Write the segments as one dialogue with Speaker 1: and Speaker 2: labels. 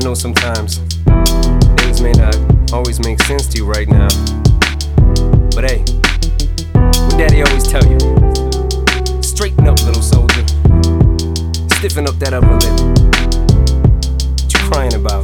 Speaker 1: know sometimes things may not always make sense to you right now, but hey, what Daddy always tell you: straighten up, little soldier. Stiffen up that upper lip. What you crying about?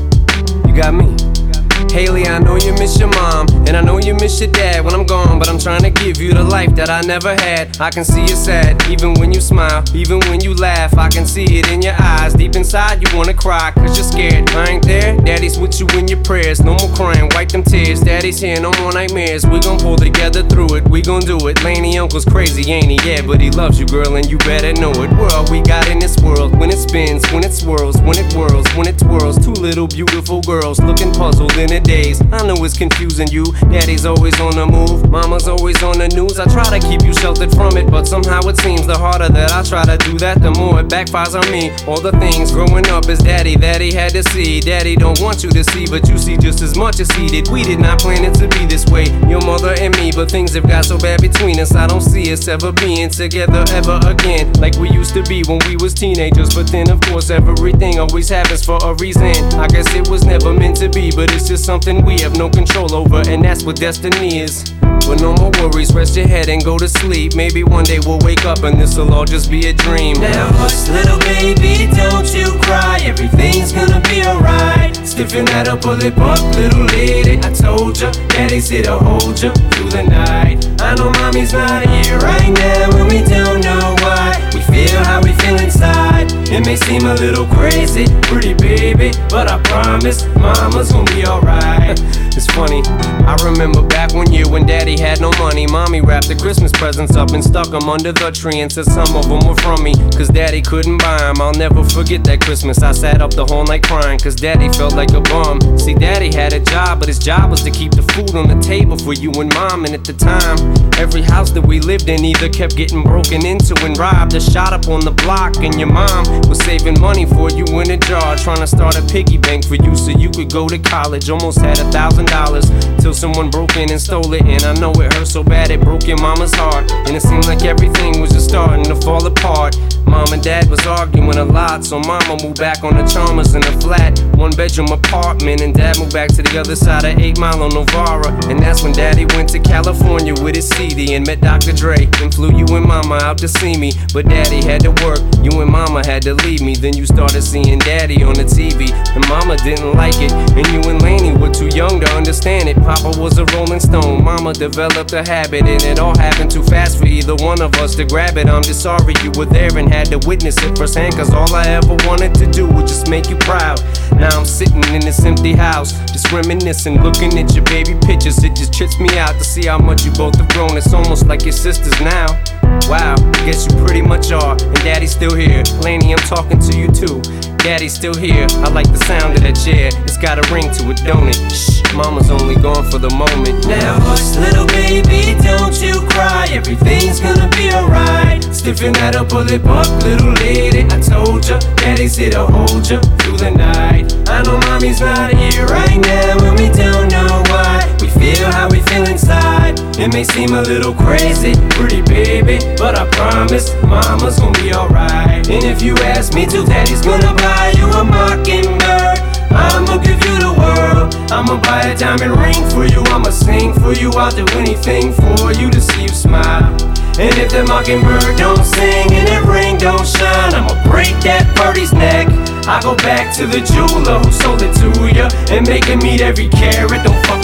Speaker 1: You got me. Haley, I know you miss your mom, and I know you miss your dad when I'm gone, but I'm trying to give you the life that I never had. I can see you sad, even when you smile, even when you laugh. I can see it in your eyes, deep inside you wanna cry, cause you're scared. I ain't there, Daddy's with you in your prayers. No more crying, wipe them tears. Daddy's here, no more nightmares. We gon' pull together through it, we gon' do it. Laney uncle's crazy, ain't he? Yeah, but he loves you, girl, and you better know it. We're all we got in this world. When it spins, when it swirls, when it whirls, when it twirls. Two little beautiful girls looking puzzled in a daze. I know it's confusing you. Daddy's always on the move, mama's always on the news. I try to keep you sheltered from it, but somehow it seems the harder that I try to do that, the more it backfires on me. All the things growing up as daddy that he had to see, Daddy don't want you to see, but you see just as much as he did. We did not plan it to be this way, your mother and me, but things have got so bad between us. I don't see us ever being together ever again, like we used to be when we was teenagers. But then of course everything always happens for a reason. I guess it was never meant to be, but it's just something we have no control over, and that's what destiny is. But no more worries, rest your head and go to sleep. Maybe one day we'll wake up and this'll all just be a dream.
Speaker 2: Now hush, little baby, don't you cry. Everything's gonna be alright. Stiffen that upper lip up, little lady. I told ya, Daddy's here to hold ya through the night. I know mommy's not here right now, and we don't know why. We feel how we feel inside. It may seem a little crazy, pretty baby, but I promise mama's gonna be alright.
Speaker 1: It's funny, I remember back one year when Daddy had no money. Mommy wrapped the Christmas presents up and stuck them under the tree and said some of them were from me, cause Daddy couldn't buy them. I'll never forget that Christmas. I sat up the whole night crying, cause Daddy felt like a bum. See, Daddy had a job, but his job was to keep the food on the table for you and Mom. And at the time, every house that we lived in either kept getting broken into and robbed or shot up on the block. And your mom was saving money for you in a jar, trying to start a piggy bank for you so you could go to college. Almost had $1,000 till someone broke in and stole it. And I know it hurt so bad it broke your mama's heart, and it seemed like everything was just starting to fall apart. Mom and Dad was arguing a lot, so Mama moved back on the Chalmers in a flat 1-bedroom apartment, and Dad moved back to the other side of 8 Mile on Novara. And that's when Daddy went to California with his CD and met Dr. Dre and flew you and Mama out to see me. But Daddy had to work, you and Mama had to leave me. Then you started seeing Daddy on the TV, and Mama didn't like it, and you and Laney were too young to understand it. Papa was a Rolling Stone, Mama developed a habit, and it all happened too fast for either one of us to grab it. I'm just sorry you were there and had to witness it firsthand, cause all I ever wanted to do was just make you proud. Now I'm sitting in this empty house, just reminiscing, looking at your baby pictures. It just trips me out to see how much you both have grown. It's almost like your sisters now. Wow, I guess you pretty much are, and Daddy's still here. Laney, I'm talking to you too. Daddy's still here, I like the sound of that chair. It's got a ring to it, don't it? Shh, Mama's only gone for the moment.
Speaker 2: Now hush, little baby, don't you cry. Everything's gonna be alright. Stiffen that upper lip up, little lady. I told ya, Daddy's here to hold ya through the night. I know mommy's not here right now, and we don't know why. We feel how we feel inside. It may seem a little crazy, pretty baby, but I promise mama's gonna be alright. And if you ask me to, Daddy's gonna buy you a mockingbird. I'ma give you the world. I'ma buy a diamond ring for you. I'ma sing for you. I'll do anything for you to see you smile. And if that mockingbird don't sing and that ring don't shine, I'ma break that birdie's neck. I go back to the jeweler who sold it to ya and make him eat every carat. Don't fuck